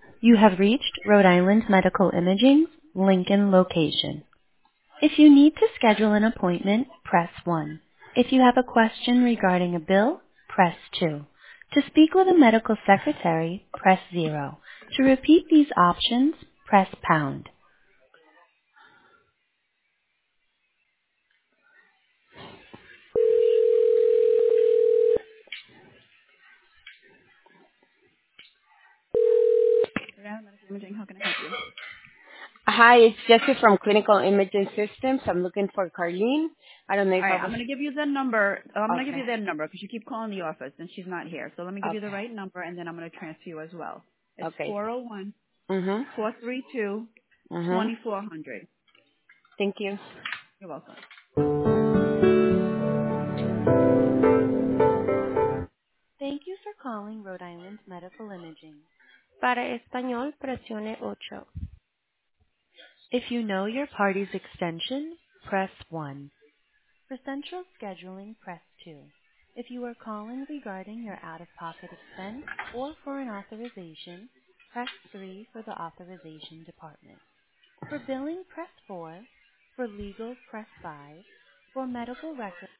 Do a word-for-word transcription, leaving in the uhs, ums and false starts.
You have reached Rhode Island Medical Imaging's Lincoln location. If you need to schedule an appointment, press one. If you have a question regarding a bill, press two. To speak with a medical secretary, press zero. To repeat these options, press pound. Yeah, medical imaging, how can I help you? Hi, it's Jessie from Clinical Imaging Systems. I'm looking for Carlene. I don't know if All I right, was... I'm going to give you the number. uh, I'm going to give Okay. you that number because you keep calling the office and she's not here. So let me give you the Okay. right number and then I'm going to transfer you as well. It's Okay. four oh one, Mm-hmm. four three two, Mm-hmm. two four zero zero. Thank you. You're welcome. Thank you for calling Rhode Island Medical Imaging. Para español, presione ocho. If you know your party's extension, press one. For central scheduling, press two. If you are calling regarding your out-of-pocket expense or for an authorization, press three for the authorization department. For billing, press four. For legal, press five. For medical records,